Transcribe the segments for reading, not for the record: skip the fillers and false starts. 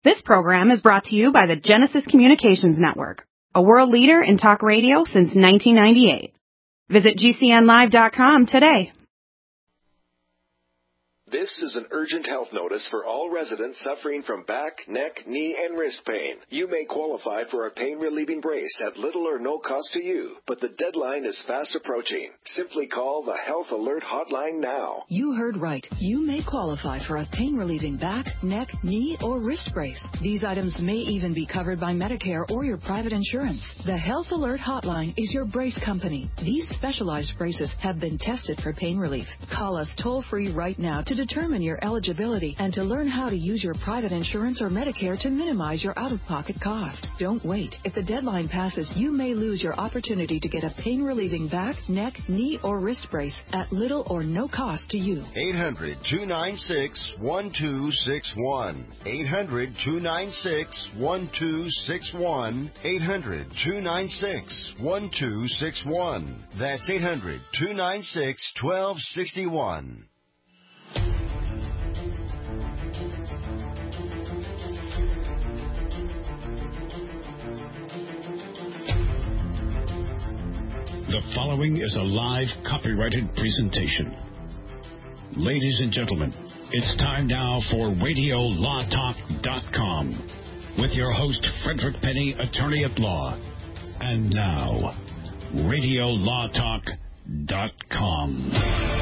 This program is brought to you by the Genesis Communications Network, a world leader in talk radio since 1998. Visit GCNlive.com today. This is an urgent health notice for all residents suffering from back, neck, knee, and wrist pain. You may qualify for a pain-relieving brace at little or no cost to you, but the deadline is fast approaching. Simply call the Health Alert Hotline now. You heard right. You may qualify for a pain-relieving back, neck, knee, or wrist brace. These items may even be covered by Medicare or your private insurance. The Health Alert Hotline is your brace company. These specialized braces have been tested for pain relief. Call us toll-free right now to determine your eligibility and to learn how to use your private insurance or Medicare to minimize your out-of-pocket cost. Don't wait. If the deadline passes, you may lose your opportunity to get a pain-relieving back, neck, knee, or wrist brace at little or no cost to you. 800-296-1261. 800-296-1261. 800-296-1261. That's 800-296-1261. The following is a live copyrighted presentation. Ladies and gentlemen, it's time now for RadioLawTalk.com with your host, Frederick Penny, attorney at law. And now, RadioLawTalk.com.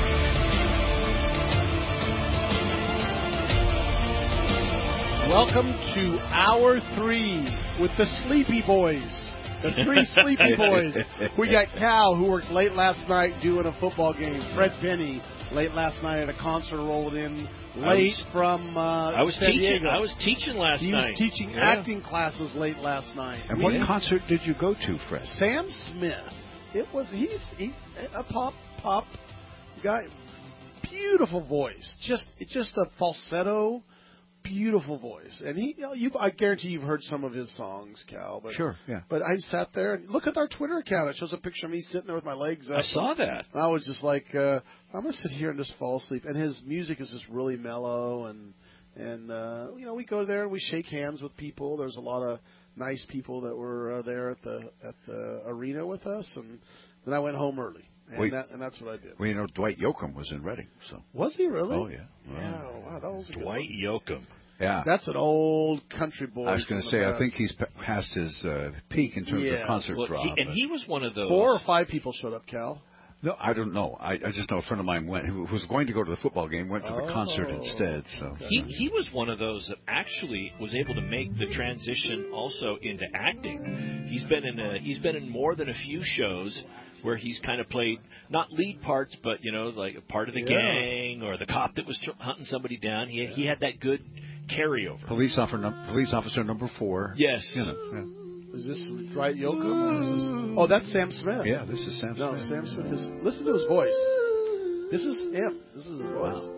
Welcome to Hour 3 with the Sleepy Boys. The three Sleepy Boys. We got Cal, who worked late last night doing a football game. Fred Penny, late last night at a concert, rolled in late from San Diego. I was teaching last night. He was teaching acting classes late last night. And what concert did you go to, Fred? Sam Smith. He's a pop guy. Beautiful voice. Just a falsetto. Beautiful voice, and I guarantee you've heard some of his songs, Cal. But, sure, yeah. But I sat there and look at our Twitter account. It shows a picture of me sitting there with my legs up. I saw that. I was just like, I'm gonna sit here and just fall asleep. And his music is just really mellow, and we go there and we shake hands with people. There's a lot of nice people that were there at the arena with us, and then I went home early. And that's what I did. Well, Dwight Yoakam was in Reading. So was he really? Oh, yeah. Wow, that was a Dwight Yoakam. Yeah. That's an old country boy. I was going to say, I think he's past his peak in terms of concert draw. He was one of those. 4 or 5 people showed up, Cal. No, I don't know. I just know a friend of mine who was going to go to the football game, went to the concert instead. So okay. He was one of those that actually was able to make the transition also into acting. He's been in more than a few shows where he's kind of played not lead parts, but like a part of the gang or the cop that was hunting somebody down. He had that good carryover. Police officer number 4. Yes. Is this Dwight Yoakam? Oh, that's Sam Smith. Yeah, this is Sam Smith. No, Sam Smith is. Listen to his voice. This is him. This is his voice. Wow.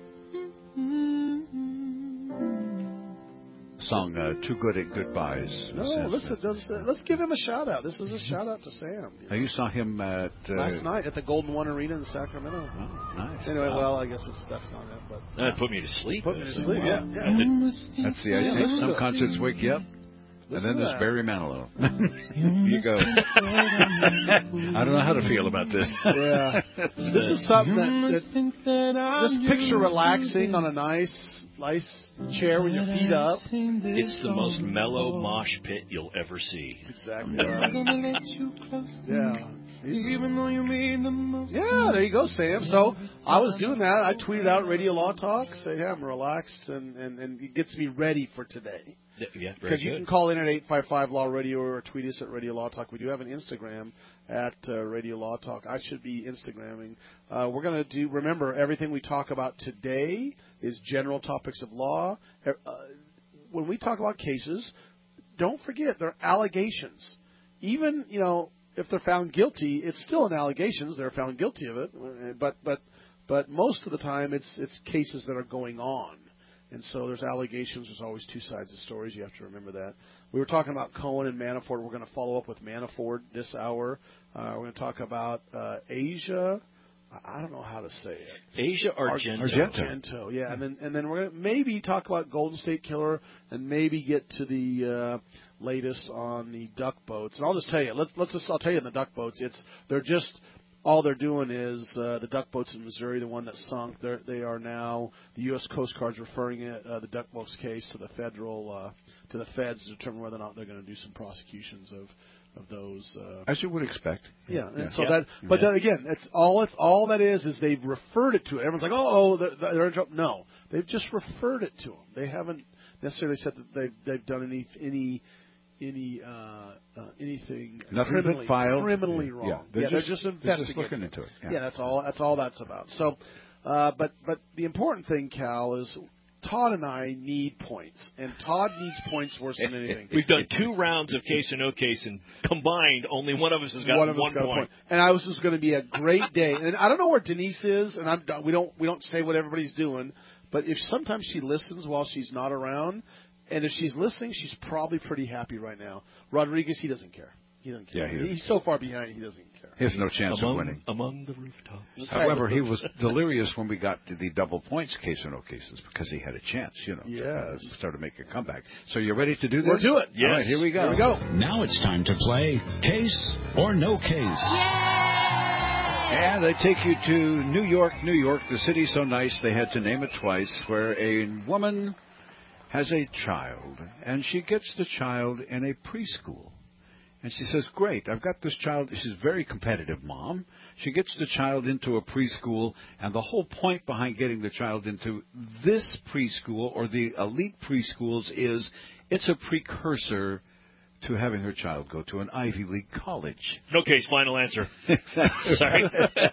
Song Too Good at Goodbyes. No, listen, let's give him a shout out. This is a shout out to Sam. Now, you saw him at last night at the Golden One Arena in Sacramento. Oh, nice. Anyway, well, I guess that's not it. But that put me to sleep. Put me to sleep. Yeah. That's the idea. Some concerts wake you up. And then there's Barry Manilow. You go. I don't know how to feel about this. Yeah. This is something that just picture relaxing on a nice chair with your feet up. It's the most mellow mosh pit you'll ever see. That's exactly right. Yeah. Yeah, there you go, Sam. So I was doing that. I tweeted out Radio Law Talk, say, hey, I'm relaxed, and it gets me ready for today. Yeah, because you can call in at 855-LAW-RADIO or tweet us at Radio Law Talk. We do have an Instagram at Radio Law Talk. I should be Instagramming. We're going to remember, everything we talk about today is general topics of law. When we talk about cases, don't forget they're allegations. Even, if they're found guilty, it's still an allegation. They're found guilty of it. But most of the time, it's cases that are going on. And so there's allegations. There's always two sides of stories. You have to remember that. We were talking about Cohen and Manafort. We're going to follow up with Manafort this hour. We're going to talk about Asia I don't know how to say it. Asia Argento. Argento, yeah. And then we're gonna maybe talk about Golden State Killer and maybe get to the latest on the duck boats. And I'll just tell you, I'll tell you in the duck boats, all they're doing is the duck boats in Missouri, the one that sunk. They are now the U.S. Coast Guard's referring the duck boats case to the to the feds to determine whether or not they're going to do some prosecutions of those. As you would expect. Yeah, and so then again, that's all that is they've referred it to it. Everyone's like, they're in trouble. No, they've just referred it to them. They haven't necessarily said that they've done anything nothing but filed criminally wrong. Yeah, they're just investigating. They're just looking into it. Yeah, that's all that's about. So, but the important thing, Cal, is Todd and I need points, and Todd needs points worse than anything. We've done 2 rounds of case or no case, and combined, only one of us has got one point. And this is going to be a great day. And I don't know where Denise is, and we don't say what everybody's doing, but if sometimes she listens while she's not around, and if she's listening, she's probably pretty happy right now. Rodriguez, he doesn't care. He doesn't care. Yeah, he's so far behind, he doesn't care. He has no chance of winning. Among the rooftops. However, he was delirious when we got to the double points case or no cases because he had a chance, to start to make a comeback. So you're ready to do this? We'll do it. Yes. All right, here we go. Here we go. Now it's time to play Case or No Case. And I take you to New York, New York, the city so nice they had to name it twice, where a woman has a child, and she gets the child in a preschool. And she says, great, I've got this child. She's a very competitive mom. She gets the child into a preschool, and the whole point behind getting the child into this preschool or the elite preschools is it's a precursor to having her child go to an Ivy League college. No case, final answer. Exactly. Sorry.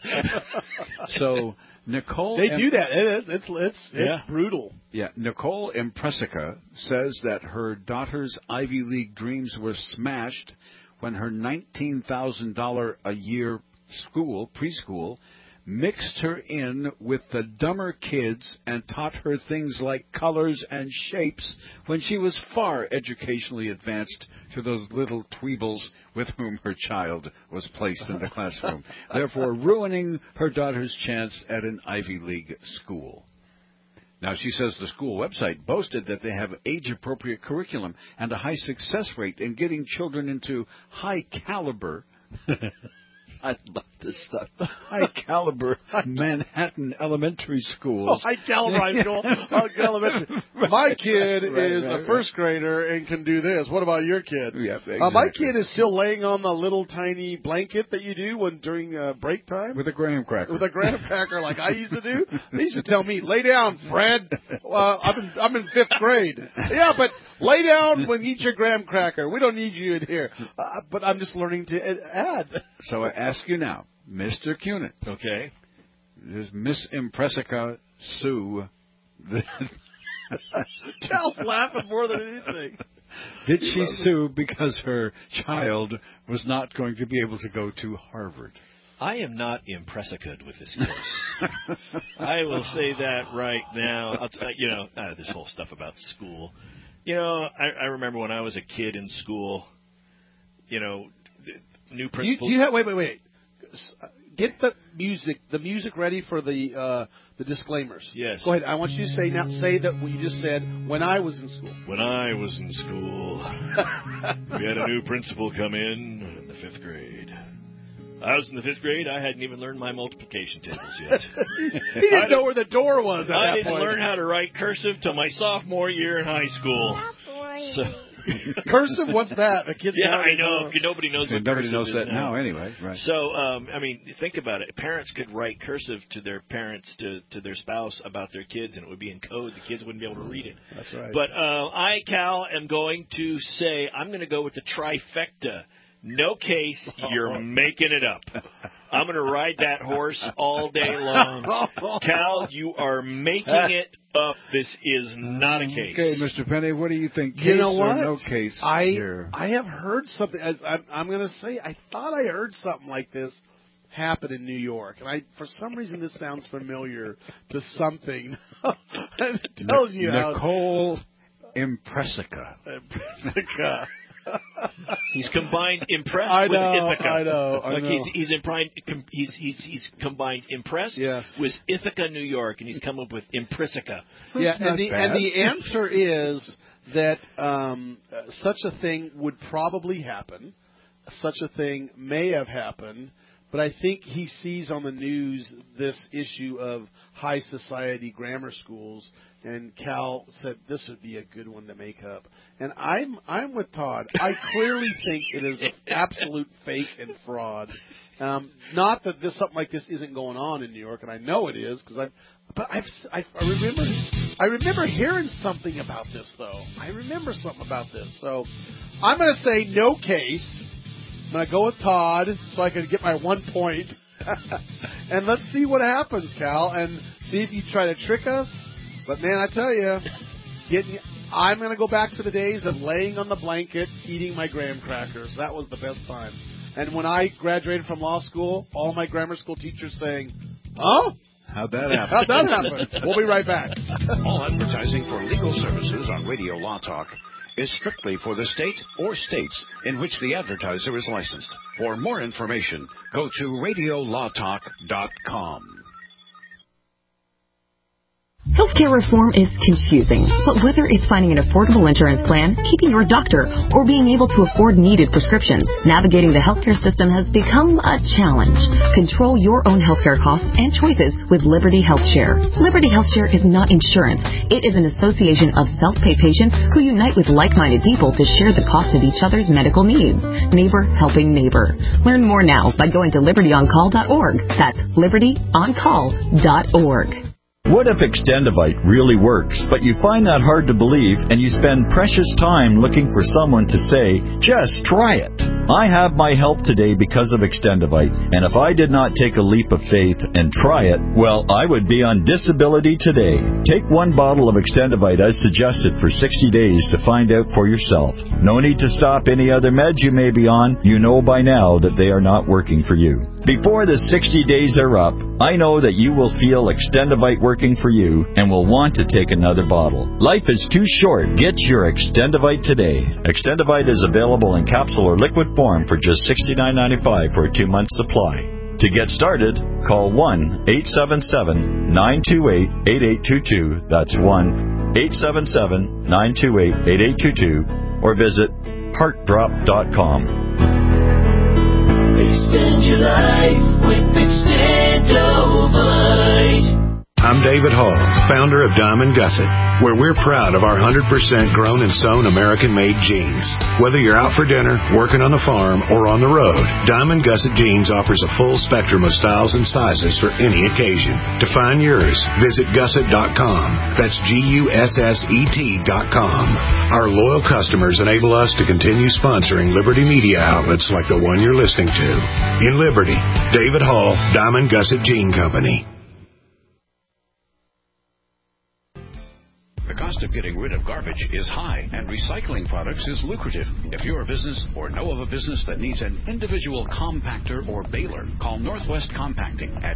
So Nicole... They do that. It's brutal. Yeah. Nicole Impresica says that her daughter's Ivy League dreams were smashed when her $19,000 a year preschool, mixed her in with the dumber kids and taught her things like colors and shapes when she was far educationally advanced to those little tweebles with whom her child was placed in the classroom, therefore ruining her daughter's chance at an Ivy League school. Now, she says the school website boasted that they have age-appropriate curriculum and a high success rate in getting children into high-caliber I love this stuff. High-caliber Manhattan elementary schools. Oh, high-caliber high school. Elementary. My kid is a first grader and can do this. What about your kid? Yeah, exactly. My kid is still laying on the little tiny blanket that you do during break time. With a graham cracker. With a graham cracker like I used to do. They used to tell me, lay down, Fred. I'm in 5th grade. Yeah, but lay down when you eat your graham cracker. We don't need you in here. But I'm just learning to add. So I ask you now, Mr. Cunit. Okay. Does Miss Impresica sue? Cal's laughing more than anything. Did she sue because her child was not going to be able to go to Harvard? I am not impressicated with this case. I will say that right now. This whole stuff about school. I remember when I was a kid in school, new principal. Wait. Get the music ready for the disclaimers. Yes. Go ahead. I want you to say that what you just said, when I was in school. When I was in school, we had a new principal come in the 5th grade. I was in the 5th grade. I hadn't even learned my multiplication tables yet. He didn't know where the door was at I that didn't point. learn how to write cursive till my sophomore year in high school. So, cursive? What's that? A kid's I know. Nobody knows what nobody cursive knows is that now. Anyway. Right. So, think about it. Parents could write cursive to their parents, to their spouse about their kids, and it would be in code. The kids wouldn't be able to read it. That's right. But I, Cal, am going to say I'm going to go with the trifecta. No case, you're making it up. I'm going to ride that horse all day long. Cal, you are making it up. This is not a case. Okay, Mr. Penny, what do you think? Case you know what? or no case here? I have heard something. I'm going to say I thought I heard something like this happen in New York, and for some reason this sounds familiar to something. It tells you Nicole Impresica. He's combined impressed I with know, Ithaca. I know. He's combined impressed with Ithaca, New York, and he's come up with Impressica. Yeah, and the answer is that such a thing would probably happen. Such a thing may have happened, but I think he sees on the news this issue of high society grammar schools, and Cal said this would be a good one to make up. And I'm with Todd. I clearly think it is an absolute fake and fraud. Not that something like this isn't going on in New York, and I know it is because I remember hearing something about this though. I remember something about this, so I'm going to say no case. I'm going to go with Todd so I can get my 1 point. And let's see what happens, Cal, and see if you try to trick us. But, man, I tell you, I'm going to go back to the days of laying on the blanket, eating my graham crackers. That was the best time. And when I graduated from law school, all my grammar school teachers saying, "Huh? How'd that happen?" How'd that happen? We'll be right back. All advertising for legal services on Radio Law Talk is strictly for the state or states in which the advertiser is licensed. For more information, go to radiolawtalk.com. Healthcare reform is confusing, but whether it's finding an affordable insurance plan, keeping your doctor, or being able to afford needed prescriptions, navigating the healthcare system has become a challenge. Control your own healthcare costs and choices with Liberty HealthShare. Liberty HealthShare is not insurance. It is an association of self-pay patients who unite with like-minded people to share the cost of each other's medical needs. Neighbor helping neighbor. Learn more now by going to libertyoncall.org. That's libertyoncall.org. What if Extendivite really works, but you find that hard to believe and you spend precious time looking for someone to say, just try it? I have my help today because of Extendivite, and if I did not take a leap of faith and try it, well, I would be on disability today. Take 1 bottle of Extendivite as suggested for 60 days to find out for yourself. No need to stop any other meds you may be on. You know by now that they are not working for you. Before the 60 days are up, I know that you will feel Extendivite working for you and will want to take another bottle. Life is too short. Get your Extendivite today. Extendivite is available in capsule or liquid form for just $69.95 for a 2-month supply. To get started, call 1-877-928-8822. That's 1-877-928-8822. Or visit heartdrop.com. Extend your life with Extendovite. I'm David Hall, founder of Diamond Gusset, where we're proud of our 100% grown and sewn American-made jeans. Whether you're out for dinner, working on the farm, or on the road, Diamond Gusset Jeans offers a full spectrum of styles and sizes for any occasion. To find yours, visit gusset.com. That's GUSSET.com. Our loyal customers enable us to continue sponsoring Liberty media outlets like the one you're listening to. In Liberty, David Hall, Diamond Gusset Jean Company. The cost of getting rid of garbage is high, and recycling products is lucrative. If you're a business or know of a business that needs an individual compactor or baler, call Northwest Compacting at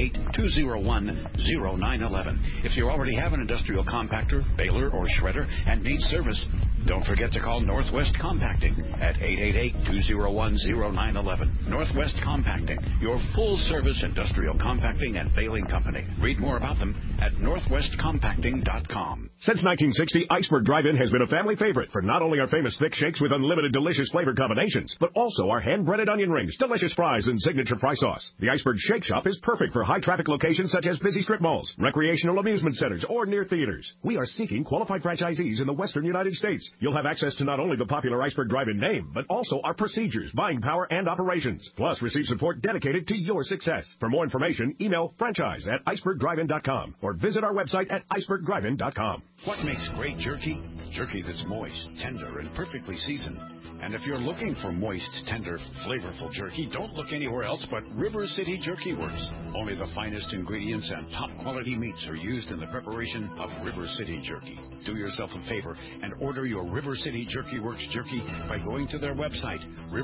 888-201-0911. If you already have an industrial compactor, baler, or shredder and need service, don't forget to call Northwest Compacting at 888-201-0911. Northwest Compacting, your full-service industrial compacting and baling company. Read more about them at northwestcompacting.com. Since 1960, Iceberg Drive-In has been a family favorite for not only our famous thick shakes with unlimited delicious flavor combinations, but also our hand-breaded onion rings, delicious fries, and signature fry sauce. The Iceberg Shake Shop is perfect for high-traffic locations such as busy strip malls, recreational amusement centers, or near theaters. We are seeking qualified franchisees in the western United States. You'll have access to not only the popular Iceberg Drive-In name, but also our procedures, buying power, and operations. Plus, receive support dedicated to your success. For more information, email franchise@icebergdrivein.com or visit our website at icebergdrivein.com. What makes great jerky? Jerky that's moist, tender, and perfectly seasoned. And if you're looking for moist, tender, flavorful jerky, don't look anywhere else but River City Jerky Works. Only the finest ingredients and top-quality meats are used in the preparation of River City Jerky. Do yourself a favor and order your River City Jerky Works jerky by going to their website,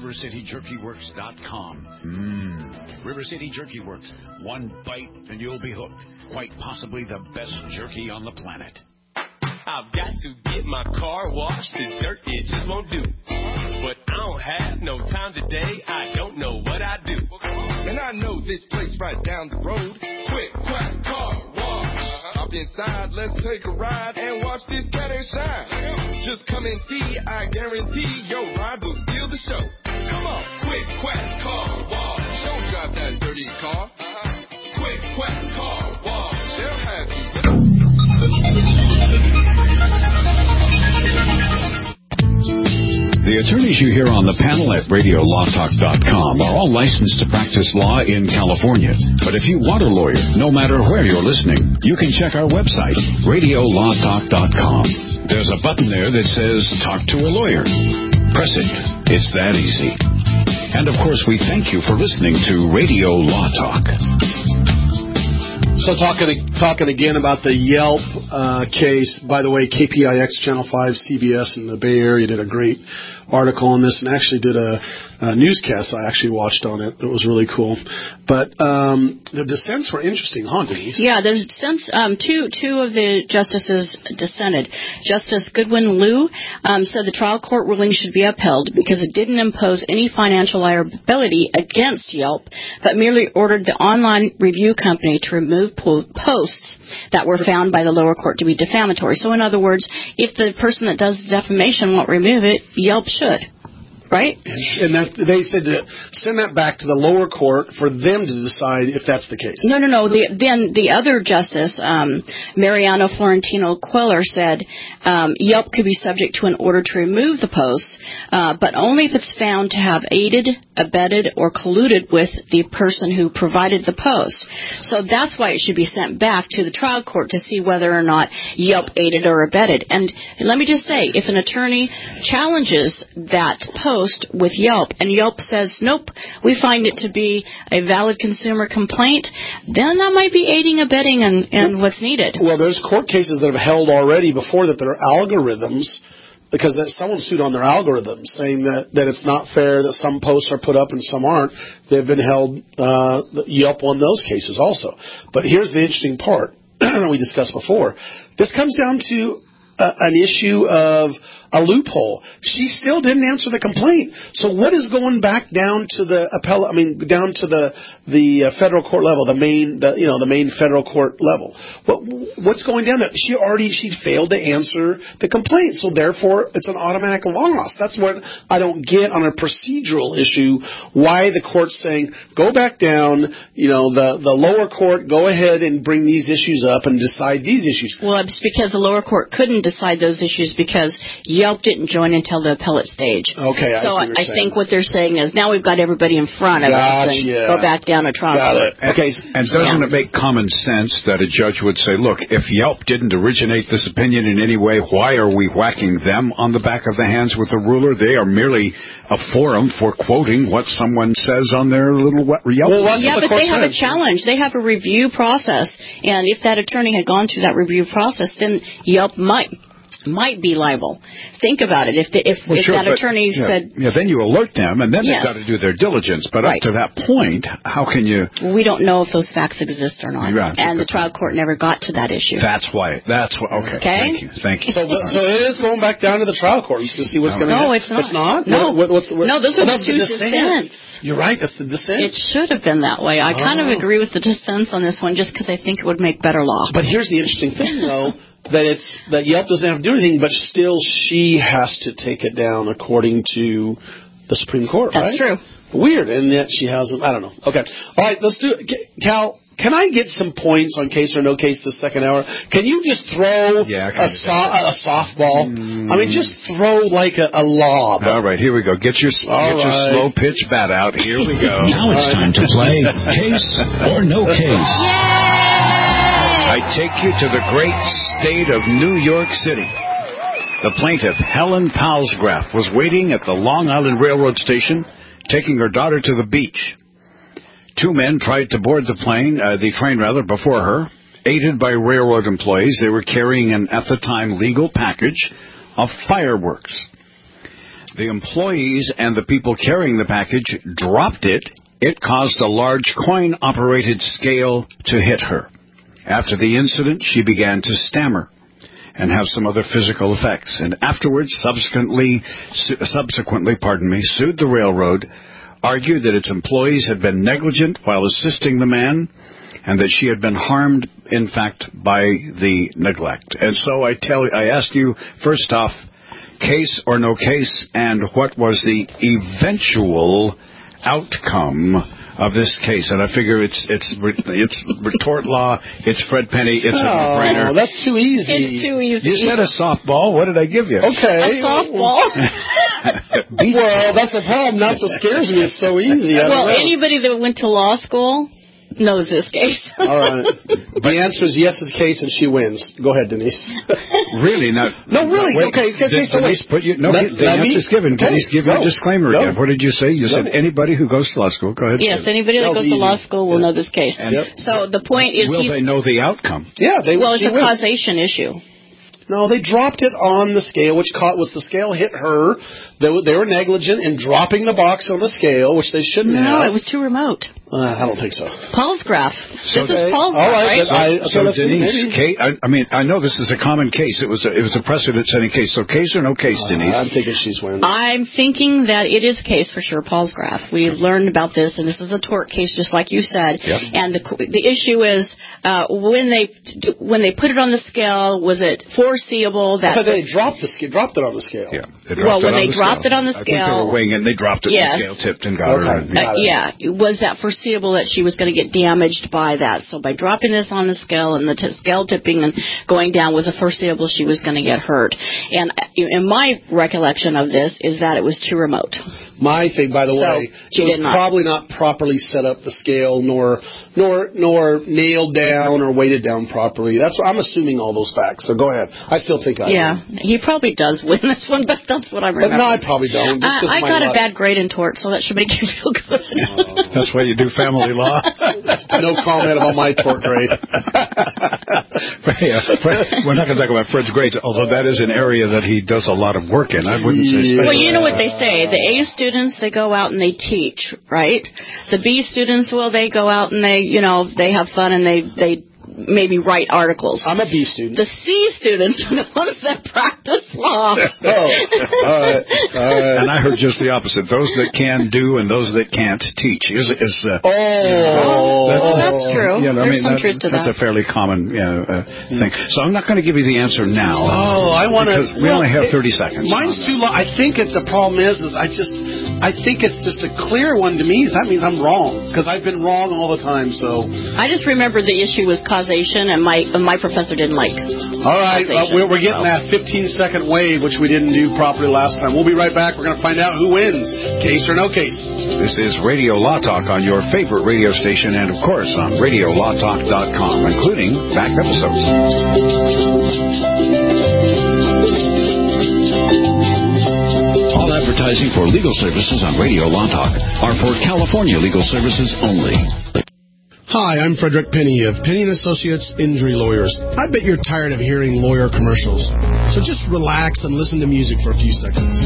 rivercityjerkyworks.com. River City Jerky Works. One bite and you'll be hooked. Quite possibly the best jerky on the planet. I've got to get my car washed. The dirt, it just won't do. But have no time today. I don't know what I do. And I know this place right down the road. Quick, Quack Car Wash. Hop inside, let's take a ride and watch this cat and shine. Just come and see, I guarantee your ride will steal the show. Come on, Quick Quack Car Wash. Don't drive that dirty car. Quick Quack Car Wash. They'll have you. The attorneys you hear on the panel at RadioLawTalk.com are all licensed to practice law in California. But if you want a lawyer, no matter where you're listening, you can check our website, RadioLawTalk.com. There's a button there that says Talk to a Lawyer. Press it. It's that easy. And of course, we thank you for listening to Radio Law Talk. So talking again about the Yelp case. By the way, KPIX Channel 5, CBS in the Bay Area did a great article on this and actually did a newscast I actually watched on it. It was really cool. But the dissents were interesting, huh, Denise? Yeah, the dissents, two of the justices dissented. Justice Goodwin Liu said the trial court ruling should be upheld because it didn't impose any financial liability against Yelp, but merely ordered the online review company to remove posts that were found by the lower court to be defamatory. So in other words, if the person that does defamation won't remove it, Yelp should. Right? And that they said to send that back to the lower court for them to decide if that's the case. No. Then the other justice, Mariano Florentino Queller, said Yelp could be subject to an order to remove the post, but only if it's found to have aided, abetted, or colluded with the person who provided the post. So that's why it should be sent back to the trial court to see whether or not Yelp aided or abetted. And let me just say, if an attorney challenges that post with Yelp, and Yelp says, nope, we find it to be a valid consumer complaint, then that might be aiding, abetting, and what's needed. Well, there's court cases that have held already before that there are algorithms, because someone sued on their algorithms, saying that it's not fair that some posts are put up and some aren't. They've been held, Yelp won those cases also. But here's the interesting part we discussed before. This comes down to an issue of a loophole. She still didn't answer the complaint. So what is going back down to the down to the federal court level, the main federal court level? What's going down there? She failed to answer the complaint. So therefore, it's an automatic loss. That's what I don't get on a procedural issue. Why the court's saying go back down? The lower court, go ahead and bring these issues up and decide these issues. Well, it's because the lower court couldn't decide those issues because Yelp didn't join until the appellate stage. Okay, so I think what they're saying is now we've got everybody in front of us and go back down to trial court. Okay, and doesn't it make common sense that a judge would say, look, if Yelp didn't originate this opinion in any way, why are we whacking them on the back of the hands with a ruler? They are merely a forum for quoting what someone says on their little Yelp. But they have a challenge. They have a review process, and if that attorney had gone through that review process, then Yelp might be liable. Think about it. If that attorney said... Yeah, then you alert them, and then they've got to do their diligence. But up to that point, how can you... We don't know if those facts exist or not. Right. And the trial court never got to that issue. That's why. Okay. Thank you. So it is going back down to the trial court. You can see what's going to happen. No, it's not. It's not? No. No, those are the two dissents. You're right. That's the dissent. It should have been that way. I kind of agree with the dissents on this one just because I think it would make better law. But here's the interesting thing, though. That Yelp doesn't have to do anything, but still she has to take it down according to the Supreme Court, That's true. Weird, and yet she hasn't. I don't know. Okay. All right, let's do it. Cal, can I get some points on case or no case this second hour? Can you just throw a softball? I mean, just throw like a lob. All right, here we go. Get your slow pitch bat out. Here we go. Now it's time to play Case or No Case. I take you to the great state of New York City. The plaintiff, Helen Palsgraf, was waiting at the Long Island Railroad station, taking her daughter to the beach. Two men tried to board the train before her. Aided by railroad employees, they were carrying an, at the time, legal package of fireworks. The employees and the people carrying the package dropped it. It caused a large coin-operated scale to hit her. After the incident, she began to stammer. and have some other physical effects. And afterwards, subsequently, sued the railroad, argued that its employees had been negligent while assisting the man, and that she had been harmed, in fact, by the neglect. And so I ask you, first off, case or no case, and what was the eventual outcome of this case? And I figure it's retort law, it's Fred Penny, it's a no-brainer. Oh, that's too easy. It's too easy. You said a softball. What did I give you? Okay. A softball. Well, that's a problem. That's what scares me. It's so easy. Well, anybody that went to law school knows this case. All right. The answer is yes, it's the case, and she wins. Go ahead, Denise. Really? No, really? Wait, okay, so wait. The answer's given. Denise, give me a disclaimer again. What did you say? You said anybody who goes to law school. Go ahead. Yes, anybody that goes to law school will know this case. So the point is, will they know the outcome? Yeah, well, it's a causation issue. No, they dropped it on the scale, which was the scale hit her. They were negligent in dropping the box on the scale, which they shouldn't have. No, it was too remote. I don't think so. Paul's graph. This is Paul's graph, right? So Denise, I know this is a common case. It was a precedent-setting case. So case or no case, Denise? I'm thinking she's winning. I'm thinking that it is a case for sure, Paul's graph. We learned about this, and this is a tort case, just like you said. Yep. And the issue is when they put it on the scale, was it foreseeable that they dropped it on the scale? Yeah. When they dropped it on the scale, I think they were weighing it, and they dropped it. Yes. The scale tipped and got her. Yeah. Was that foreseeable that she was going to get damaged by that? So by dropping this on the scale and the scale tipping and going down, was it foreseeable she was going to get hurt? And in my recollection of this is that it was too remote. My thing, by the way, it was probably not properly set up the scale, nor nailed down or weighted down properly. That's what I'm assuming, all those facts. So go ahead. I still think I win. He probably does win this one, but that's what I remember. But no, I probably don't. I got a bad grade in tort, so that should make you feel good. That's why you do family law. No comment about my tort grade. We're not going to talk about Fred's grades, although that is an area that he does a lot of work in. I wouldn't say. Well, you know what they say. The A students, they go out and they teach, right? The B students, they go out and they have fun and they maybe write articles. I'm a B student. The C students are the ones that practice law. All right. And I heard just the opposite. Those that can do and those that can't teach. That's true. There's some truth to that. That's a fairly common thing. So I'm not going to give you the answer now. Oh, I want to. Because we only have 30 seconds. Mine's too long. I think the problem is I think it's just a clear one to me. That means I'm wrong because I've been wrong all the time. So I just remember the issue was causation, and my professor didn't like. All right, we're getting that 15-second wave, which we didn't do properly last time. We'll be right back. We're going to find out who wins, case or no case. This is Radio Law Talk on your favorite radio station, and of course on RadioLawTalk.com, including back episodes. All advertising for legal services on Radio Law Talk are for California legal services only. Hi, I'm Frederick Penny of Penny & Associates Injury Lawyers. I bet you're tired of hearing lawyer commercials. So just relax and listen to music for a few seconds.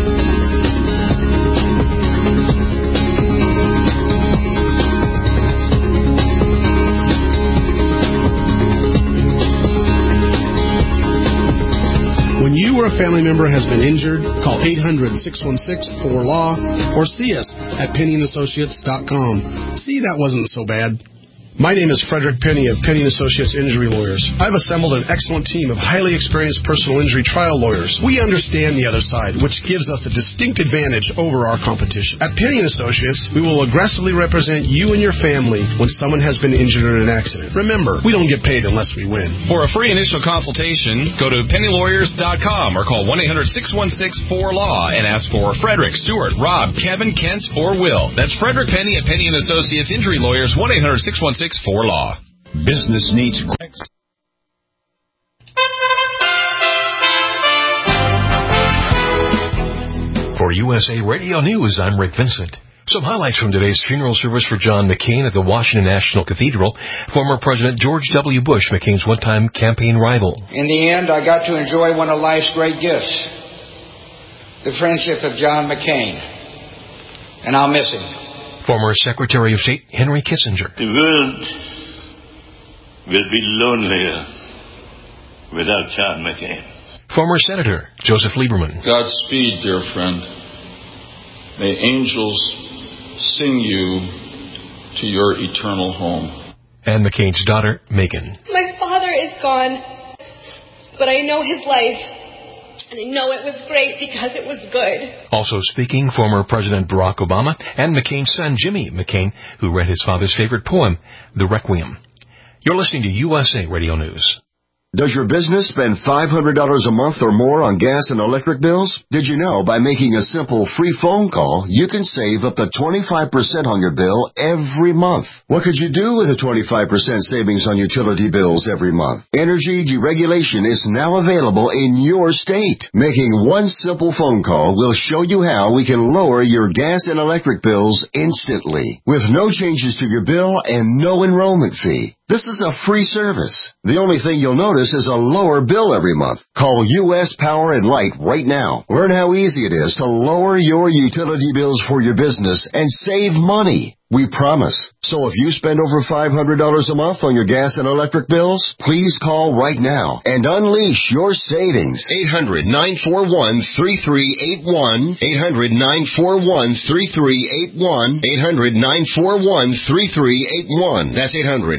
When you or a family member has been injured, call 800-616-4LAW or see us at PennyAssociates.com. See, that wasn't so bad. My name is Frederick Penny of Penny & Associates Injury Lawyers. I've assembled an excellent team of highly experienced personal injury trial lawyers. We understand the other side, which gives us a distinct advantage over our competition. At Penny & Associates, we will aggressively represent you and your family when someone has been injured in an accident. Remember, we don't get paid unless we win. For a free initial consultation, go to pennylawyers.com or call 1-800-616-4LAW and ask for Frederick, Stuart, Rob, Kevin, Kent, or Will. That's Frederick Penny at Penny & Associates Injury Lawyers, 1-800-616-4LAW. Business needs. For USA Radio News, I'm Rick Vincent. Some highlights from today's funeral service for John McCain at the Washington National Cathedral. Former President George W. Bush, McCain's one-time campaign rival. In the end, I got to enjoy one of life's great gifts, the friendship of John McCain, and I'll miss him. Former Secretary of State Henry Kissinger. The world will be lonelier without John McCain. Former Senator Joseph Lieberman. Godspeed, dear friend. May angels sing you to your eternal home. And McCain's daughter, Megan. My father is gone, but I know his life, and I know it was great because it was good. Also speaking, former President Barack Obama and McCain's son, Jimmy McCain, who read his father's favorite poem, The Requiem. You're listening to USA Radio News. Does your business spend $500 a month or more on gas and electric bills? Did you know by making a simple free phone call, you can save up to 25% on your bill every month? What could you do with a 25% savings on utility bills every month? Energy deregulation is now available in your state. Making one simple phone call will show you how we can lower your gas and electric bills instantly, with no changes to your bill and no enrollment fee. This is a free service. The only thing you'll notice is a lower bill every month. Call U.S. Power and Light right now. Learn how easy it is to lower your utility bills for your business and save money. We promise. So if you spend over $500 a month on your gas and electric bills, please call right now and unleash your savings. 800-941-3381. 800-941-3381. 800-941-3381. That's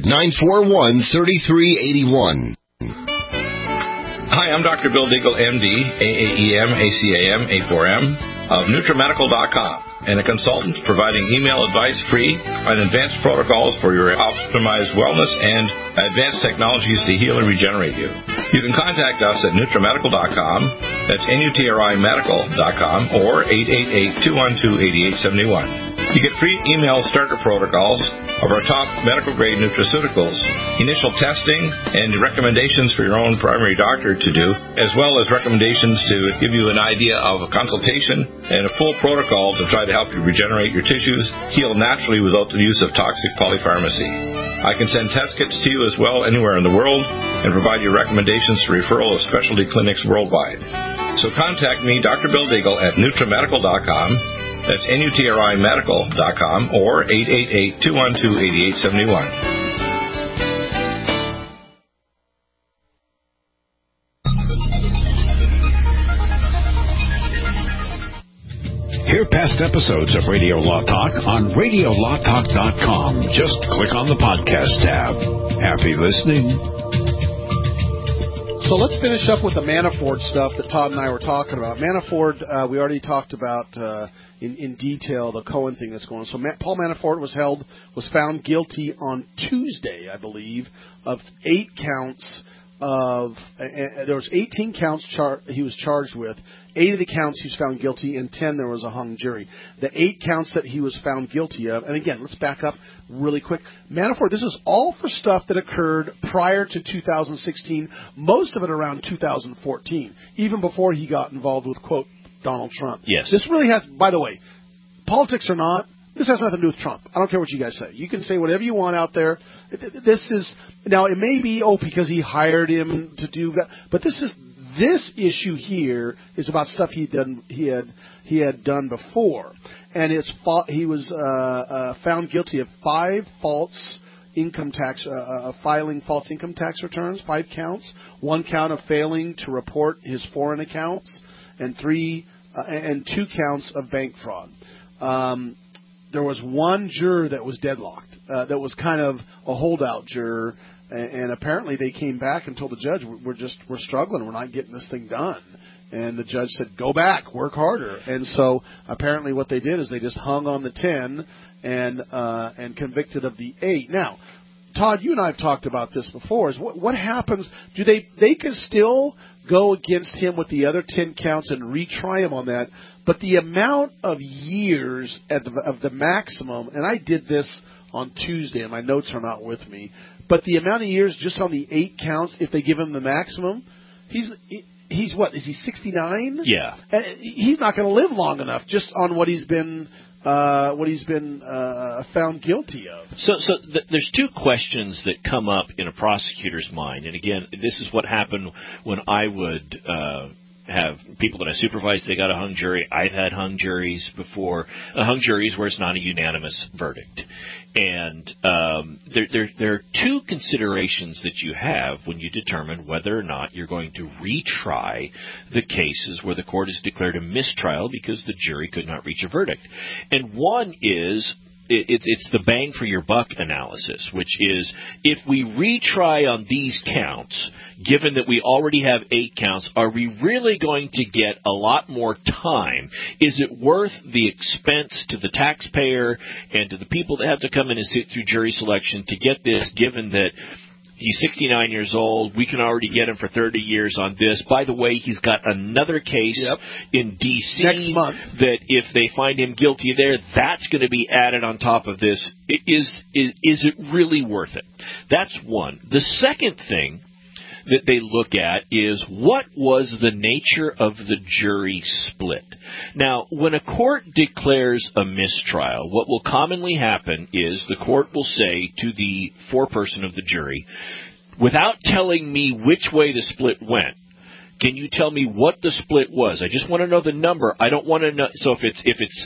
800-941-3381. Hi, I'm Dr. Bill Deagle, MD, AAEM, ACAM, A4M of NutriMedical.com. And a consultant providing email advice free on advanced protocols for your optimized wellness and advanced technologies to heal and regenerate you. You can contact us at NutriMedical.com, that's NutriMedical.com, or 888-212-8871. You get free email starter protocols of our top medical-grade nutraceuticals, initial testing, and recommendations for your own primary doctor to do, as well as recommendations to give you an idea of a consultation and a full protocol to try to help you regenerate your tissues, heal naturally without the use of toxic polypharmacy. I can send test kits to you as well anywhere in the world and provide you recommendations for referral of specialty clinics worldwide. So contact me, Dr. Bill Deagle, at NutriMedical.com. That's NutriMedical.com or 888-212-8871. Hear past episodes of Radio Law Talk on RadioLawTalk.com. Just click on the podcast tab. Happy listening. So let's finish up with the Manafort stuff that Todd and I were talking about. Manafort, we already talked about in detail the Cohen thing that's going on. So Paul Manafort was found guilty on Tuesday, I believe, of 8 counts of. There was 18 counts he was charged with. 8 of the counts he was found guilty, and 10 there was a hung jury. The 8 counts that he was found guilty of, and again, let's back up really quick. Manafort, this is all for stuff that occurred prior to 2016, most of it around 2014, even before he got involved with, quote, Donald Trump. Yes. This really has, by the way, politics or not, this has nothing to do with Trump. I don't care what you guys say. You can say whatever you want out there. This is, now it may be, because he hired him to do that, but this issue here is about stuff he had done before, and he was found guilty of 5 false income tax filing false income tax returns, 5 counts, 1 count of failing to report his foreign accounts, and 2 counts of bank fraud. There was 1 juror that was deadlocked, that was kind of a holdout juror. And apparently they came back and told the judge, we're struggling, we're not getting this thing done. And the judge said, go back, work harder. And so apparently what they did is they just hung on the 10 and convicted of the 8. Now, Todd, you and I have talked about this before. Is what happens? Do they can still go against him with the other 10 counts and retry him on that? But the amount of years of the maximum, and I did this on Tuesday, and my notes are not with me. But the amount of years just on the 8 counts, if they give him the maximum, he's what? Is he 69? Yeah. And he's not going to live long enough just on what he's been found guilty of. So there's 2 questions that come up in a prosecutor's mind, and again, this is what happened when I would have people that I supervise. They got a hung jury. I've had hung juries before. Hung juries where it's not a unanimous verdict. And there are two considerations that you have when you determine whether or not you're going to retry the cases where the court has declared a mistrial because the jury could not reach a verdict. And one is it's the bang for your buck analysis, which is if we retry on these counts, given that we already have 8 counts, are we really going to get a lot more time? Is it worth the expense to the taxpayer and to the people that have to come in and sit through jury selection to get this, given that he's 69 years old, we can already get him for 30 years on this. By the way, he's got another case in D.C. next month that if they find him guilty there, that's going to be added on top of this. Is it really worth it? That's one. The second thing that they look at is what was the nature of the jury split. Now, when a court declares a mistrial, what will commonly happen is the court will say to the foreperson of the jury, without telling me which way the split went, can you tell me what the split was? I just want to know the number. I don't want to know. So if it's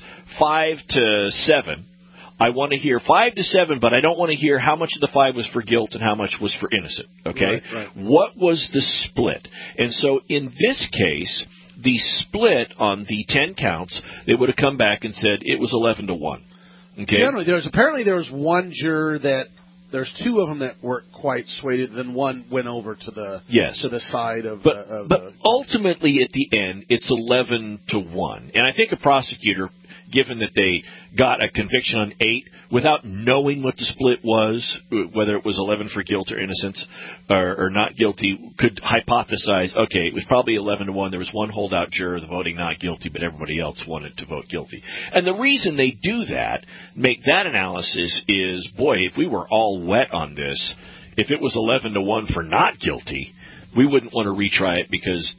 5-7, I want to hear 5-7, but I don't want to hear how much of the 5 was for guilt and how much was for innocent. Okay? Right. What was the split? And so in this case, the split on the 10 counts, they would have come back and said it was 11-1. Okay? Generally, there was one juror that there's 2 of them that weren't quite swayed, then one went over to the side of. But ultimately, at the end, it's 11-1, and I think a prosecutor, given that they got a conviction on 8 without knowing what the split was, whether it was 11 for guilt or innocence or not guilty, could hypothesize, okay, it was probably 11-1. There was one holdout juror voting not guilty, but everybody else wanted to vote guilty. And the reason they do that, make that analysis is, boy, if we were all wet on this, if it was 11-1 for not guilty, we wouldn't want to retry it because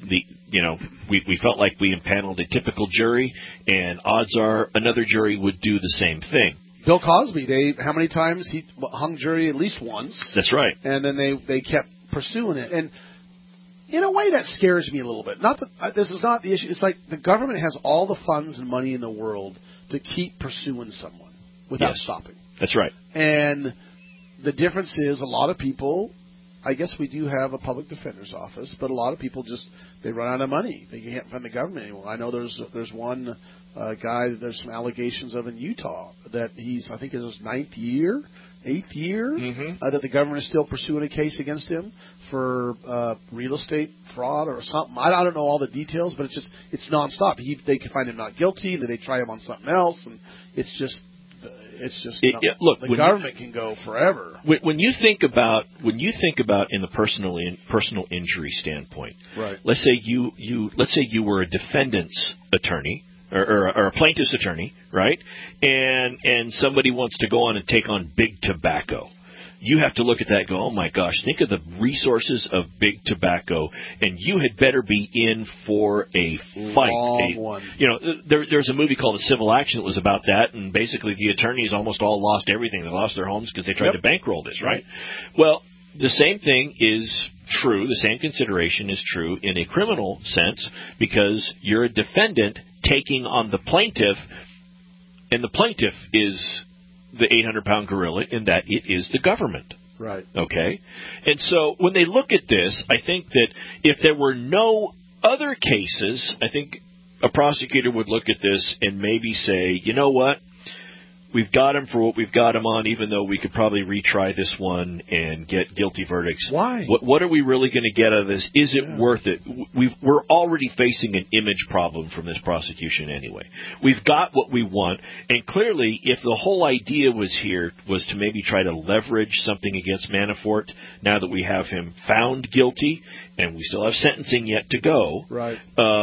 we felt like we impaneled a typical jury, and odds are another jury would do the same thing. Bill Cosby, how many times he hung jury? At least once. That's right. And then they kept pursuing it. And in a way, that scares me a little bit. Not that this is not the issue. It's like the government has all the funds and money in the world to keep pursuing someone without stopping. That's right. And the difference is a lot of people. I guess we do have a public defender's office, but a lot of people they run out of money. They can't fund the government anymore. I know there's one guy that there's some allegations of in Utah that I think it's his 8th year, that the government is still pursuing a case against him for real estate fraud or something. I don't know all the details, but it's nonstop. They can find him not guilty, then they try him on something else, and it's just. Look, the government can go forever. When you think about in the personal injury standpoint, right? Let's say you were a defendant's attorney or a plaintiff's attorney, right? And somebody wants to go on and take on Big Tobacco. You have to look at that and go, oh, my gosh, think of the resources of Big Tobacco, and you had better be in for a fight. Long one. There's a movie called The Civil Action that was about that, and basically the attorneys almost all lost everything. They lost their homes because they tried to bankroll this, right? Well, the same thing is true, the same consideration is true in a criminal sense because you're a defendant taking on the plaintiff, and the plaintiff is the 800-pound gorilla in that it is the government. Right. Okay? And so when they look at this, I think that if there were no other cases, I think a prosecutor would look at this and maybe say, you know what? We've got him for what we've got him on, even though we could probably retry this one and get guilty verdicts. Why? What are we really going to get out of this? Is it worth it? We're already facing an image problem from this prosecution anyway. We've got what we want, and clearly, if the whole idea was to maybe try to leverage something against Manafort, now that we have him found guilty, and we still have sentencing yet to go, right?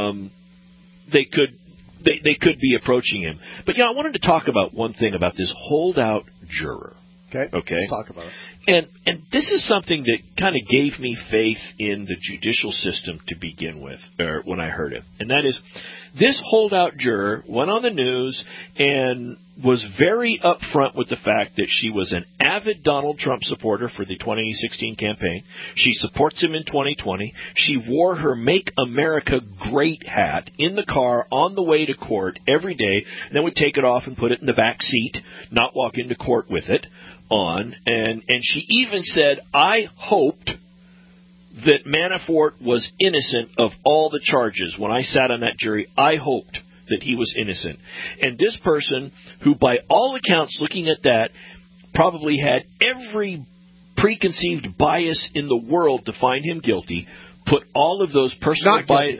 They could be approaching him. But, I wanted to talk about one thing about this holdout juror. Okay. Okay. Let's talk about it. And this is something that kind of gave me faith in the judicial system to begin with, or when I heard it. And that is, this holdout juror went on the news and was very upfront with the fact that she was an avid Donald Trump supporter for the 2016 campaign. She supports him in 2020. She wore her Make America Great hat in the car on the way to court every day, and then would take it off and put it in the back seat, not walk into court with it on. And she even said, I hoped that Manafort was innocent of all the charges. When I sat on that jury, I hoped that he was innocent. And this person, who by all accounts, looking at that, probably had every preconceived bias in the world to find him guilty, put all of those personal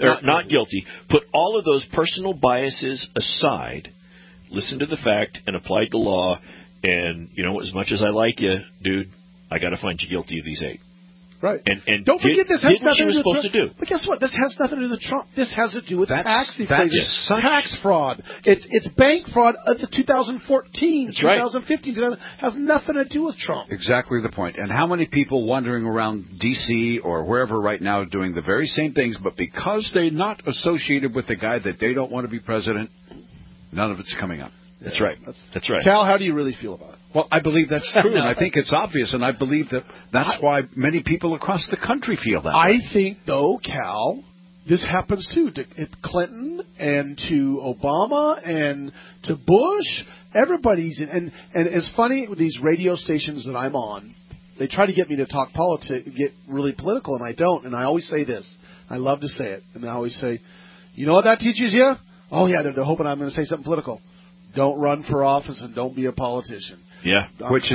put all of those personal biases aside, listened to the fact, and applied the law. And, you know, as much as I like you, dude, I got to find you guilty of these 8. Right. And don't forget, this has nothing to do with Trump. But guess what? This has nothing to do with Trump. This has to do with tax evasion, tax fraud. It's bank fraud of the 2014, That's 2015. Right. Has nothing to do with Trump. Exactly the point. And how many people wandering around D.C. or wherever right now doing the very same things, but because they're not associated with the guy that they don't want to be president, none of it's coming up. That's right. That's right. Cal, how do you really feel about it? Well, I believe that's true, and I think it's obvious, and I believe that's why many people across the country feel that way. I think, though, Cal, this happens, too, to Clinton and to Obama and to Bush. Everybody's in. And it's funny, with these radio stations that I'm on, they try to get me to talk politics, get really political, and I don't. And I always say this. I love to say it. And I always say, you know what that teaches you? Oh, yeah, they're hoping I'm going to say something political. Don't run for office and don't be a politician. Yeah, which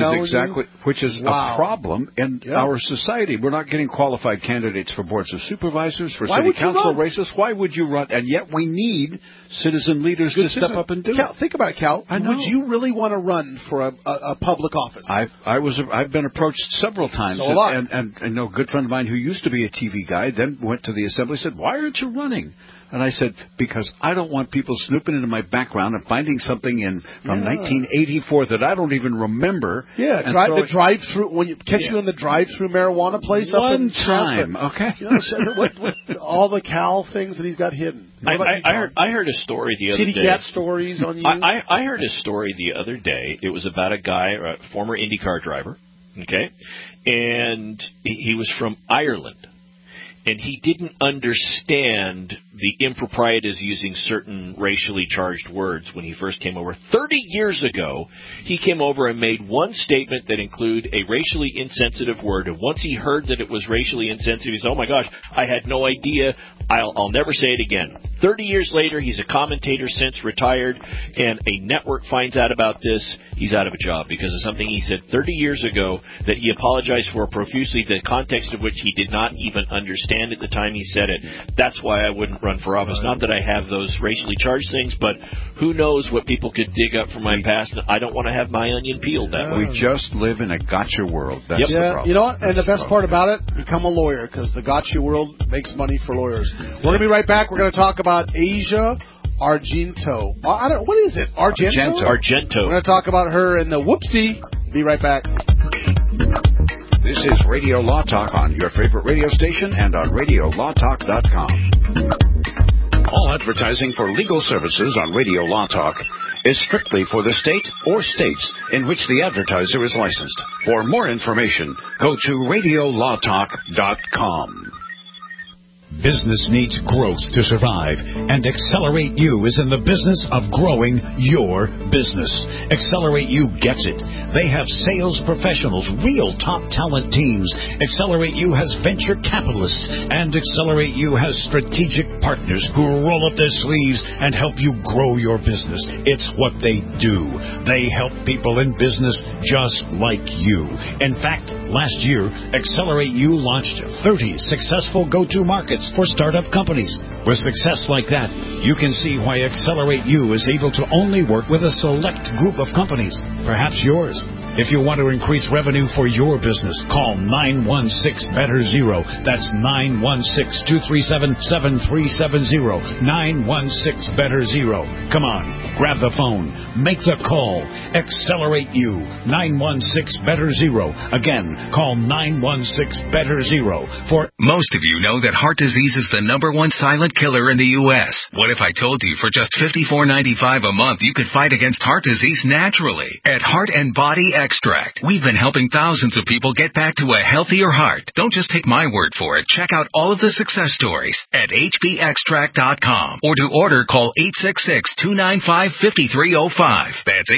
is a problem in our society. We're not getting qualified candidates for boards of supervisors, for city council races. Why would you run? And yet we need citizen leaders to step up and do it. Think about it, Cal. Would you really want to run for a public office? I've been approached several times. So a lot. And I know a good friend of mine who used to be a TV guy, then went to the assembly, said, "Why aren't you running?" And I said, because I don't want people snooping into my background and finding something from 1984 that I don't even remember. Yeah, the drive-through, when you catch you in the drive-through marijuana place up in time, okay. You know, all the Cal things that he's got hidden. I heard a story the other day. Kitty cat stories on you. I heard a story the other day. It was about a guy, a former IndyCar driver, okay, and he was from Ireland. And he didn't understand the improprieties using certain racially charged words when he first came over. 30 years ago, he came over and made one statement that included a racially insensitive word. And once he heard that it was racially insensitive, he said, oh, my gosh, I had no idea. I'll never say it again. 30 years later, he's a commentator since retired, and a network finds out about this. He's out of a job because of something he said 30 years ago that he apologized for profusely, the context of which he did not even understand at the time he said it. That's why I wouldn't run for office. Not that I have those racially charged things, but who knows what people could dig up from my past. I don't want to have my onion peeled that way. We just live in a gotcha world. That's the problem. You know what? And the best part about it, become a lawyer, because the gotcha world makes money for lawyers. We're going to be right back. We're going to talk about Asia Argento. What is it? Argento. We're going to talk about her and the whoopsie. Be right back. This is Radio Law Talk on your favorite radio station and on RadioLawTalk.com. All advertising for legal services on Radio Law Talk is strictly for the state or states in which the advertiser is licensed. For more information, go to RadioLawTalk.com. Business needs growth to survive, and Accelerate U is in the business of growing your business. Accelerate U gets it. They have sales professionals, real top talent teams. Accelerate U has venture capitalists, and Accelerate U has strategic partners who roll up their sleeves and help you grow your business. It's what they do. They help people in business just like you. In fact, last year, Accelerate U launched 30 successful go-to markets for startup companies. With success like that, you can see why Accelerate U is able to only work with a select group of companies, perhaps yours. If you want to increase revenue for your business, call 916-BETTER-0. That's 916-237-7370. 916-BETTER-0. Come on, grab the phone. Make the call. Accelerate you. 916-BETTER-0. Again, call 916-BETTER-0 for... Most of you know that heart disease is the #1 silent killer in the U.S. What if I told you for just $54.95 a month you could fight against heart disease naturally? At Heart and Body Extract, we've been helping thousands of people get back to a healthier heart. Don't just take my word for it. Check out all of the success stories at hbextract.com, or to order, call 866-295-5305. That's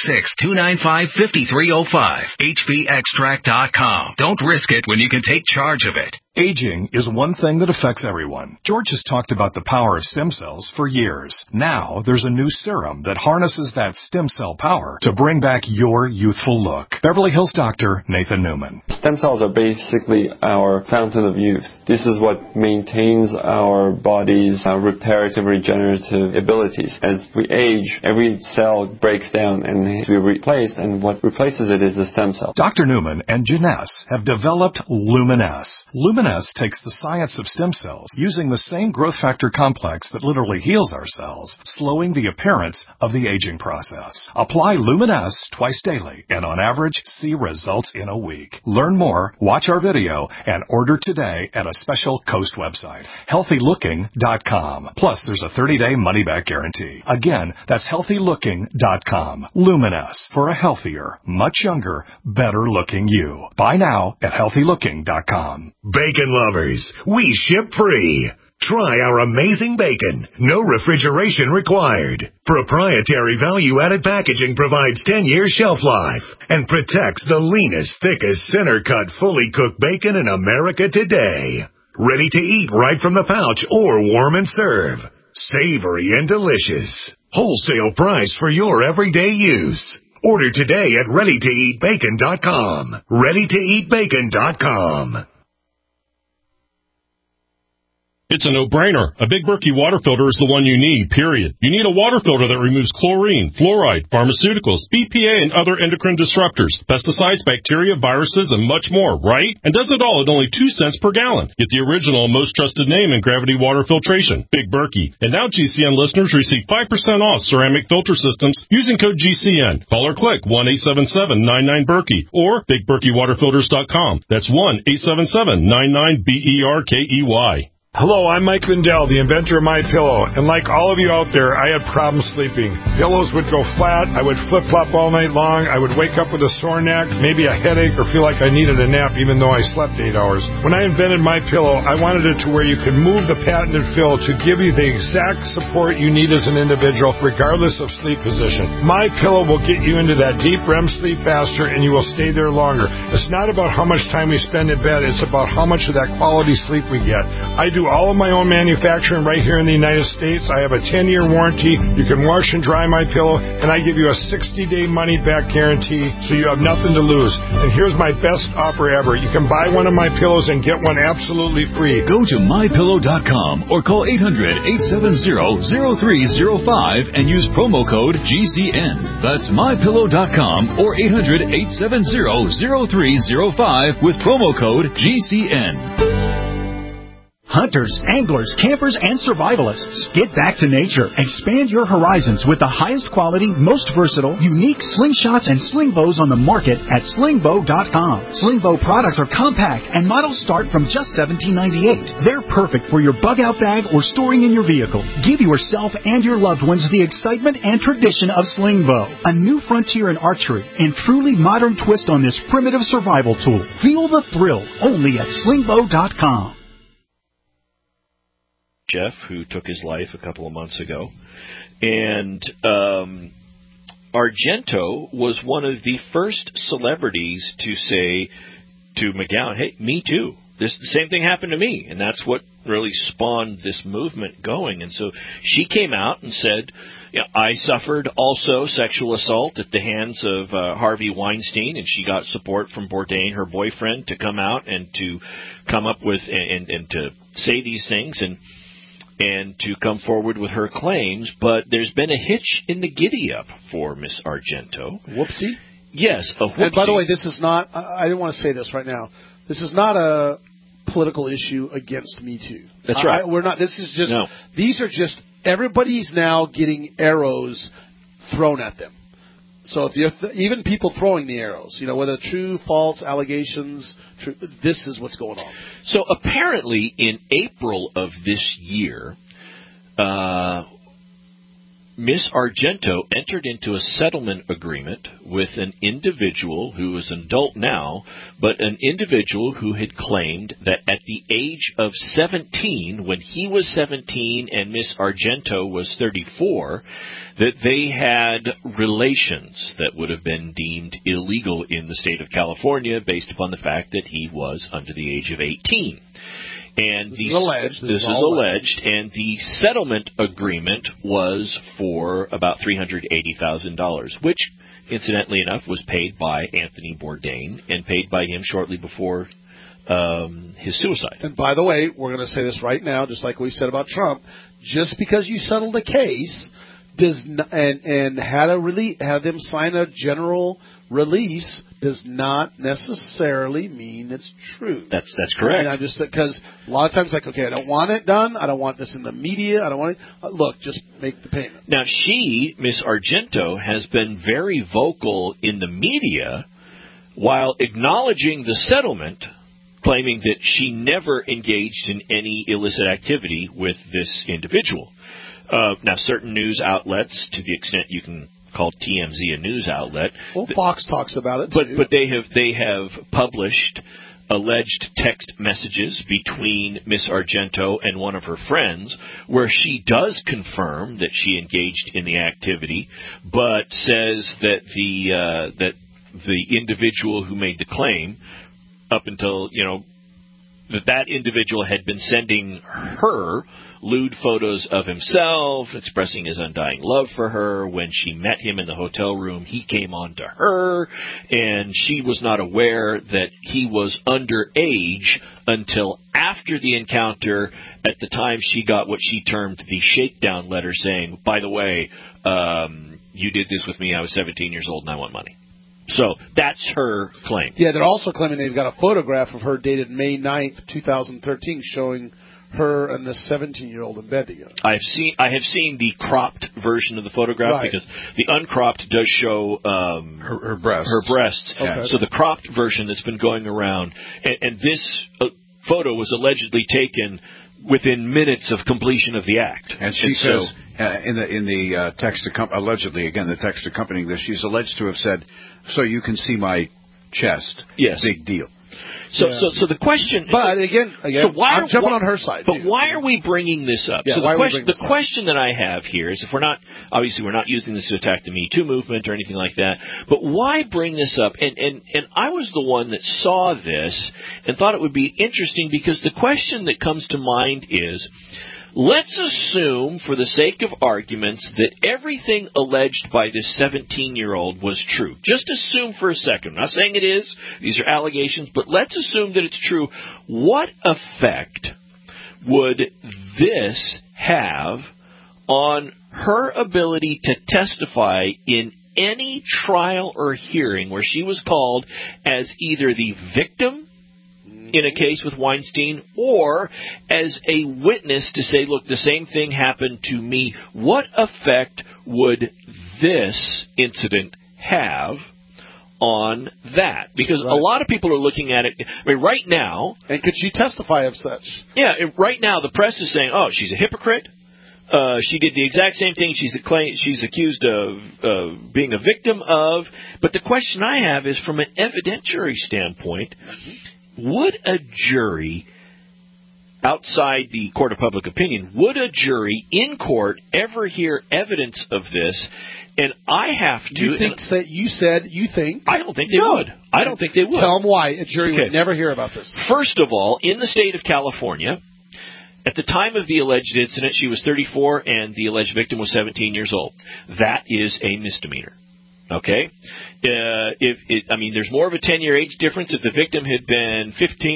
866-295-5305. hbextract.com. Don't risk it when you can take charge of it. Aging is one thing that affects everyone. George has talked about the power of stem cells for years. Now, there's a new serum that harnesses that stem cell power to bring back your youthful look. Beverly Hills doctor Nathan Newman. Stem cells are basically our fountain of youth. This is what maintains our body's reparative, regenerative abilities. As we age, every cell breaks down and needs to be replaced, and what replaces it is the stem cell. Dr. Newman and Janess have developed Luminess. Luminess takes the science of stem cells, using the same growth factor complex that literally heals our cells, slowing the appearance of the aging process. Apply Luminess twice daily, and on average, see results in a week. Learn more, watch our video, and order today at a special Coast website, healthylooking.com. Plus, there's a 30-day money-back guarantee. Again, that's healthylooking.com. Luminess, for a healthier, much younger, better-looking you. Buy now at healthylooking.com. Bacon lovers, we ship free. Try our amazing bacon. No refrigeration required. Proprietary value-added packaging provides 10-year shelf life and protects the leanest, thickest, center-cut, fully cooked bacon in America today. Ready to eat right from the pouch or warm and serve. Savory and delicious. Wholesale price for your everyday use. Order today at ReadyToEatBacon.com. ReadyToEatBacon.com. It's a no-brainer. A Big Berkey water filter is the one you need, period. You need a water filter that removes chlorine, fluoride, pharmaceuticals, BPA, and other endocrine disruptors, pesticides, bacteria, viruses, and much more, right? And does it all at only 2 cents per gallon. Get the original, most trusted name in gravity water filtration, Big Berkey. And now GCN listeners receive 5% off ceramic filter systems using code GCN. Call or click 1-877-99-BERKEY or BigBerkeyWaterFilters.com. That's 1-877-99-BERKEY. Hello, I'm Mike Lindell, the inventor of MyPillow, and like all of you out there, I had problems sleeping. Pillows would go flat, I would flip-flop all night long, I would wake up with a sore neck, maybe a headache, or feel like I needed a nap even though I slept 8 hours. When I invented MyPillow, I wanted it to where you could move the patented fill to give you the exact support you need as an individual, regardless of sleep position. MyPillow will get you into that deep REM sleep faster, and you will stay there longer. It's not about how much time we spend in bed, it's about how much of that quality sleep we get. I do all of my own manufacturing right here in the United States. I have a 10-year warranty. You can wash and dry my pillow, and I give you a 60-day money-back guarantee, so you have nothing to lose. And here's my best offer ever. You can buy one of my pillows and get one absolutely free. Go to MyPillow.com or call 800-870-0305 and use promo code GCN. That's MyPillow.com or 800-870-0305 with promo code GCN. Hunters, anglers, campers, and survivalists. Get back to nature. Expand your horizons with the highest quality, most versatile, unique slingshots and sling bows on the market at slingbow.com. Slingbow products are compact and models start from just $17.98. They're perfect for your bug-out bag or storing in your vehicle. Give yourself and your loved ones the excitement and tradition of Slingbow, a new frontier in archery and truly modern twist on this primitive survival tool. Feel the thrill only at slingbow.com. Jeff, who took his life a couple of months ago. And Argento was one of the first celebrities to say to McGowan, hey, me too. The same thing happened to me. And that's what really spawned this movement going. And so she came out and said, yeah, I suffered also sexual assault at the hands of Harvey Weinstein, and she got support from Bourdain, her boyfriend, to come out and to come up with and to say these things and to come forward with her claims. But there's been a hitch in the giddy-up for Miss Argento. Whoopsie. Yes. And by the way, this is not, I didn't want to say this right now, this is not a political issue against Me Too. That's right. We're not, this is just, these are just, everybody's now getting arrows thrown at them. So if you're even people throwing the arrows, whether true, false, allegations, this is what's going on. So apparently in April of this year, Miss Argento entered into a settlement agreement with an individual who is an adult now, but an individual who had claimed that at the age of 17, when he was 17 and Miss Argento was 34, that they had relations that would have been deemed illegal in the state of California based upon the fact that he was under the age of 18. And this is alleged. This is alleged, and the settlement agreement was for about $380,000, which, incidentally enough, was paid by Anthony Bourdain and paid by him shortly before his suicide. And by the way, we're going to say this right now, just like we said about Trump. Just because you settled a case and had them sign a general release does not necessarily mean it's true. That's correct. And I just because a lot of times I don't want it done. I don't want this in the media. I don't want it. Look, just make the payment. Now Miss Argento, has been very vocal in the media while acknowledging the settlement, claiming that she never engaged in any illicit activity with this individual. Now, certain news outlets, to the extent you can call TMZ a news outlet, well, Fox talks about it, but they have published alleged text messages between Miss Argento and one of her friends, where she does confirm that she engaged in the activity, but says that the individual who made the claim, up until that individual had been sending her lewd photos of himself, expressing his undying love for her. When she met him in the hotel room, he came on to her, and she was not aware that he was underage until after the encounter, at the time she got what she termed the shakedown letter saying, by the way, you did this with me, I was 17 years old and I want money. So that's her claim. Yeah, they're also claiming they've got a photograph of her dated May 9th, 2013, showing her and the 17-year-old in bed together. I have seen the cropped version of the photograph, because the uncropped does show her breasts. Her breasts. Okay. So the cropped version that's been going around, and this photo was allegedly taken within minutes of completion of the act. And she says in the text allegedly, again, the text accompanying this, she's alleged to have said, "So you can see my chest." Yes. Big deal. So the question, but again, so why I'm jumping on her side. But why are we bringing this up? Yeah, so the question that I have here is, if we're not using this to attack the Me Too movement or anything like that, but why bring this up? And I was the one that saw this and thought it would be interesting, because the question that comes to mind is, let's assume, for the sake of arguments, that everything alleged by this 17-year-old was true. Just assume for a second. I'm not saying it is. These are allegations. But let's assume that it's true. What effect would this have on her ability to testify in any trial or hearing where she was called as either the victim in a case with Weinstein, or as a witness to say, look, the same thing happened to me? What effect would this incident have on that? Because a lot of people are looking at it. I mean, right now... And could she testify of such? Yeah, right now the press is saying, oh, she's a hypocrite. She did the exact same thing she's accused of being a victim of. But the question I have is, from an evidentiary standpoint, would a jury, outside the court of public opinion, would a jury in court ever hear evidence of this? And I have to... You think... I don't think they would. I don't think they would. Tell them why a jury would never hear about this. First of all, in the state of California, at the time of the alleged incident, she was 34 and the alleged victim was 17 years old. That is a misdemeanor. Okay? There's more of a 10-year age difference. If the victim had been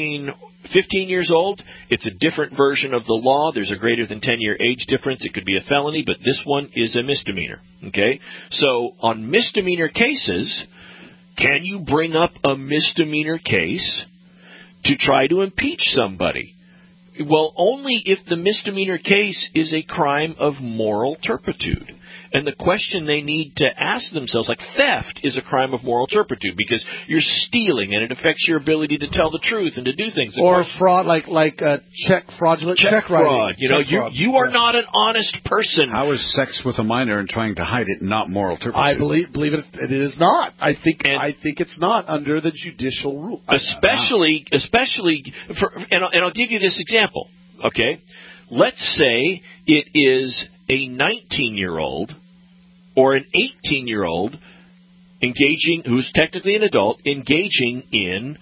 15 years old, it's a different version of the law. There's a greater than 10-year age difference. It could be a felony, but this one is a misdemeanor. Okay? So on misdemeanor cases, can you bring up a misdemeanor case to try to impeach somebody? Well, only if the misdemeanor case is a crime of moral turpitude. And the question they need to ask themselves, like theft is a crime of moral turpitude because you're stealing and it affects your ability to tell the truth and to do things. Or fraud, like fraudulent check fraud. writing. You are not an honest person. How is sex with a minor and trying to hide it not moral turpitude? I believe it is not. I think it's not under the judicial rule. Especially and I'll give you this example. Okay, let's say it is a 19-year-old or an 18-year-old who's technically an adult, engaging in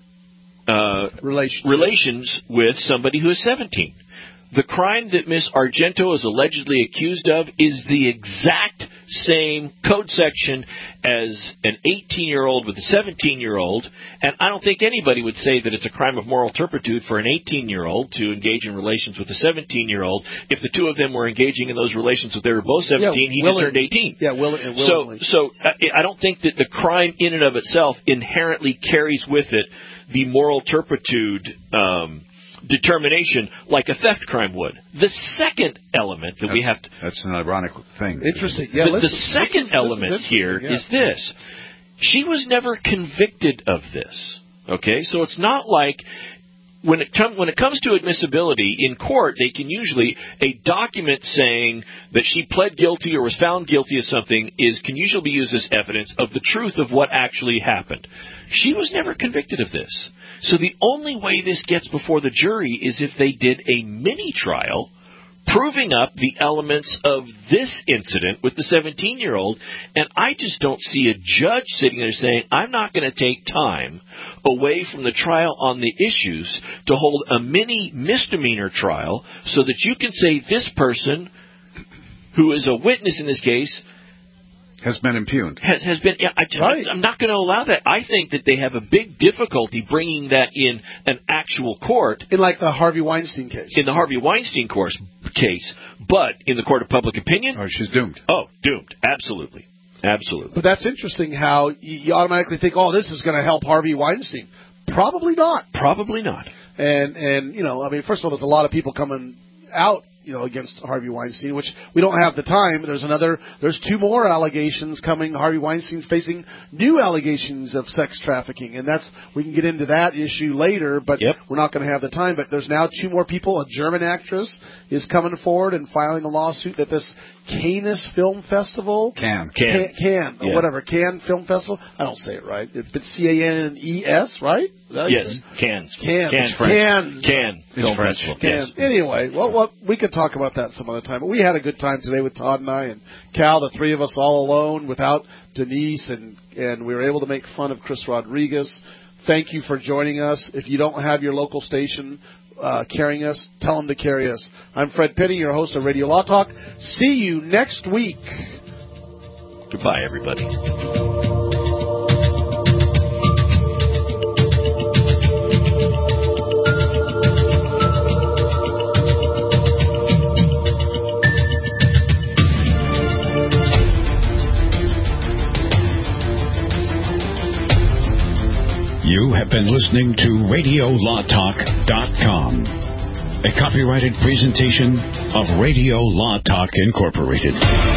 relations with somebody who is 17. The crime that Miss Argento is allegedly accused of is the exact same code section as an 18-year-old with a 17-year-old, and I don't think anybody would say that it's a crime of moral turpitude for an 18-year-old to engage in relations with a 17-year-old. If the two of them were engaging in those relations when they were both 17, he just turned 18. Yeah, willingly. So I don't think that the crime in and of itself inherently carries with it the moral turpitude determination like a theft crime would. The second element that we have to... That's an ironic thing. Interesting. Yeah, the second element here is this. She was never convicted of this. Okay? So it's not like... When it comes to admissibility, in court, they can usually... A document saying that she pled guilty or was found guilty of something can usually be used as evidence of the truth of what actually happened. She was never convicted of this. So the only way this gets before the jury is if they did a mini-trial proving up the elements of this incident with the 17-year-old, and I just don't see a judge sitting there saying, I'm not going to take time away from the trial on the issues to hold a mini misdemeanor trial so that you can say this person, who is a witness in this case, has been impugned. Has been. Yeah, I'm not going to allow that. I think that they have a big difficulty bringing that in an actual court. In like the Harvey Weinstein case. In the Harvey Weinstein case. But in the court of public opinion. Oh, she's doomed. Oh, doomed. Absolutely. Absolutely. But that's interesting how you automatically think, oh, this is going to help Harvey Weinstein. Probably not. Probably not. And you know, I mean, first of all, there's a lot of people coming out, you know, against Harvey Weinstein, which we don't have the time. There's two more allegations coming. Harvey Weinstein's facing new allegations of sex trafficking, and we can get into that issue later, but we're not going to have the time. But there's now two more people. A German actress is coming forward and filing a lawsuit that this Cannes Film Festival, Cannes Film Festival. I don't say it right. It's C-A-N-E-S, right? Yes, Cannes. Cannes Film Festival. Yes. Anyway, well, we could talk about that some other time. But we had a good time today with Todd and I and Cal, the three of us all alone without Denise, and we were able to make fun of Chris Rodriguez. Thank you for joining us. If you don't have your local station carrying us, tell them to carry us. I'm Fred Penny, your host of Radio Law Talk. See you next week. Goodbye, everybody. You have been listening to RadioLawTalk.com, a copyrighted presentation of Radio Law Talk Incorporated.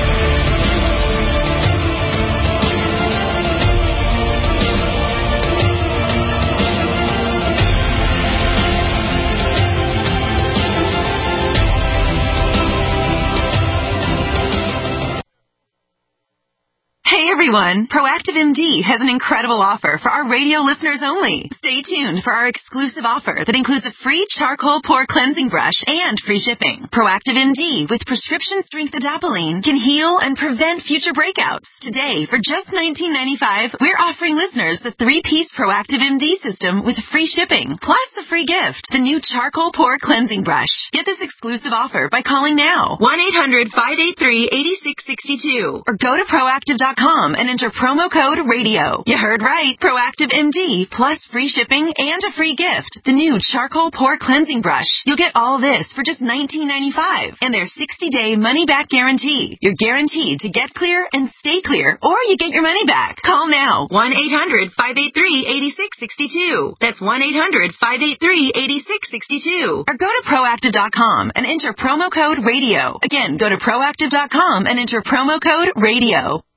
Hey everyone, Proactive MD has an incredible offer for our radio listeners only. Stay tuned for our exclusive offer that includes a free charcoal pore cleansing brush and free shipping. Proactive MD with prescription strength adapalene can heal and prevent future breakouts. Today, for just $19.95, we're offering listeners the 3-piece Proactive MD system with free shipping, plus a free gift, the new charcoal pore cleansing brush. Get this exclusive offer by calling now, 1-800-583-8662, or go to Proactive.com Proactive.com and enter promo code RADIO. You heard right. Proactive MD plus free shipping and a free gift. The new charcoal pore cleansing brush. You'll get all this for just $19.95 and their 60-day money-back guarantee. You're guaranteed to get clear and stay clear, or you get your money back. Call now. 1-800-583-8662. That's 1-800-583-8662. Or go to Proactive.com and enter promo code RADIO. Again, go to Proactive.com and enter promo code RADIO.